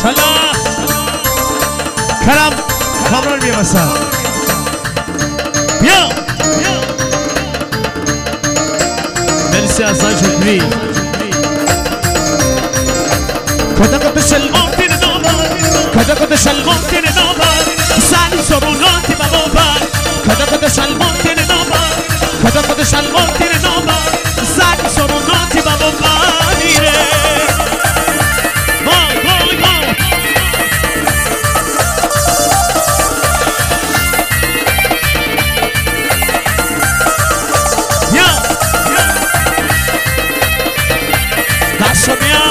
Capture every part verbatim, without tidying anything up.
شلا کرم کامران بیا مثلا بیا مرسی ازان شکری کدا کدا شلوان تیر نابر کدا کدا شلوان تیر نابر سالی سروناتی بابا کدا کدا شلوان تیر نابر کدا کدا شلوان تیر نابر سالی سروناتی بابا نیره وای وای وای یا داشو بیا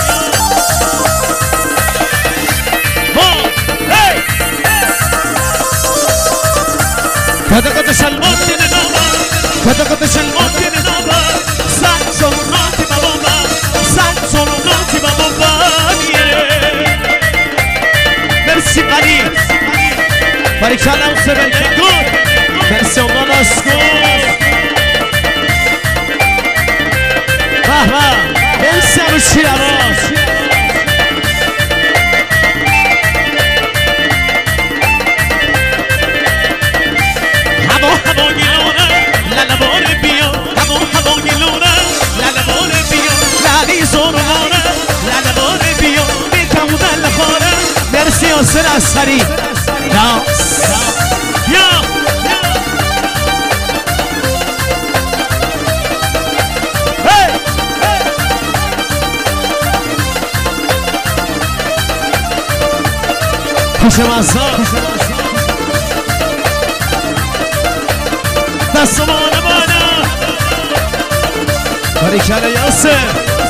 کدا کدا شلوان تیر نابر کدا کدا شلوان تیر نابر سالی سروناتی بابا سالی سروناتی بابا نیره مرسی قلی باریکلا اون سبن کن مرسی امان اسکو به به مرسی همون شیر عراس هوا هوا گلونه لالباره بیا هوا هوا گلونه لالباره بیا لالی زورونه لالباره بیا بیکمونه لخاره مرسی یاسر اصغری ناس بیا خوش مزار دستمان بالا باریکلا یاسر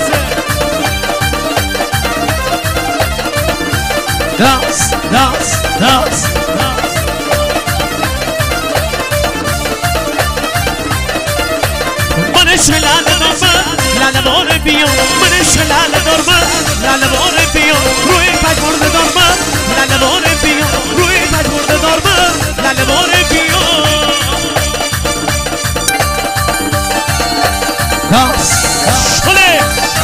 داس داس داس منش لاله دارم لاله باره بیام منش لاله دارم لاله باره بیام روی پجمرده دارم لاله باره بیام روی پجمرده دارم لاله باره بیام داس شله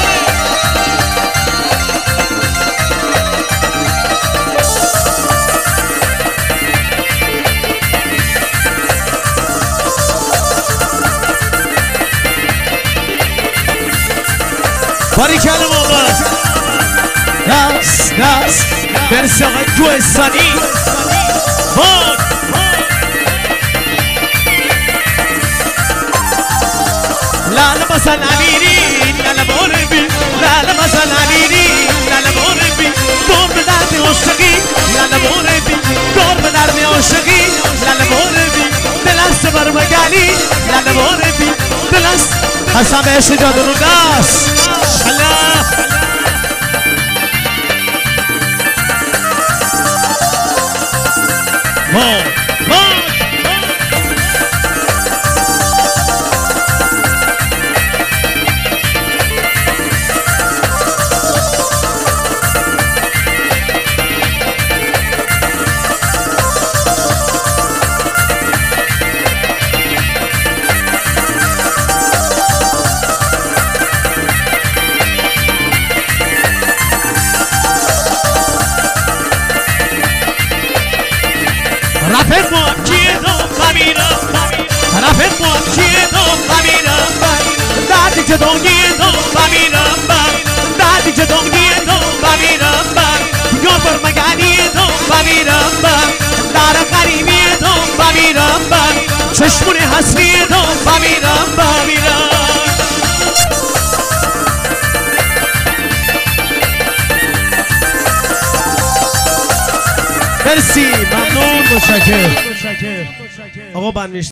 باریکلا بابا داس داس مرسی آقای کوهستانی باد لاله بزن علیری لاله باره بی لاله بزن علیری لاله باره بی دور به درد عاشقی لاله باره بی دور به درد عاشقی لاله باره بی دل است بر مگلی لاله باره بی دل است حسن بهش جادو داس شلا وای وای رفت موکیدو بمیرم رفت موکیدو بمیرم دردی که دنگیدو بمیرم دردی که دنگیدو بمیرم یا بر مگنیدو بمیرم در غریبیدو بمیرم چشمون حسنیدو بمیرم بمیرم مرسی ممنون متشکرم آقا بنویش